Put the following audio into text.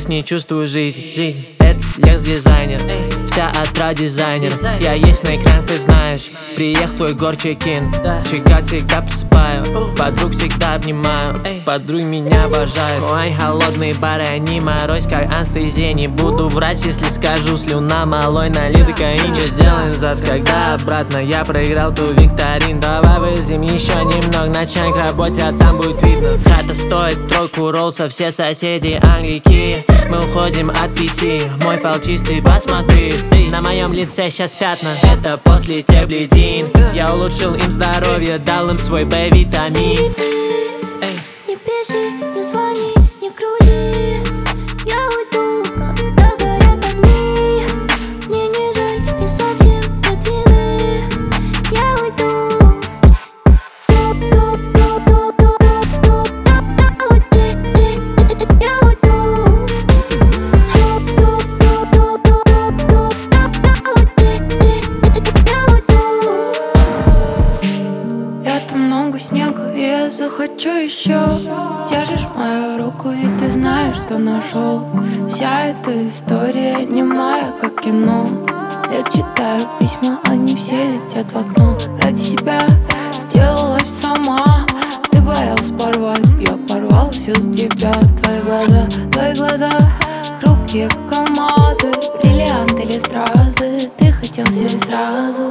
не чувствую жизнь. Это Лекс-дизайнер, вся отра дизайнер. Я есть на экран, ты знаешь. Приехал твой гор чекин. Чекать всегда посыпаю, подруг всегда обнимаю. Подруги меня обожают. Ой, холодные бары, они морозь как анестезия. Не буду врать, если скажу, слюна малой налит и каин. Что делаем завтра, когда обратно? Я проиграл ту викторин. Давай выждем еще немного, начнем к работе, а там будет видно. Хата стоит тройку роллса, все соседи англики. Мы уходим от PC, мой файл чистый, посмотри. На моем лице сейчас пятна, это после тех бледин. Я улучшил им здоровье, дал им свой Б-витамин. Не пиши, не звони, не крути. Я уйду, когда горят огни. Мне не жаль и совсем нет вины. Я уйду. Много снега, и я захочу еще. Держишь мою руку, и ты знаешь, что нашел. Вся эта история немая, как кино. Я читаю письма, они все летят в окно. Ради себя сделалась сама. Ты боялся порвать, я порвал все с тебя. Твои глаза хрупкие, как алмазы. Бриллианты или стразы, ты хотел все сразу.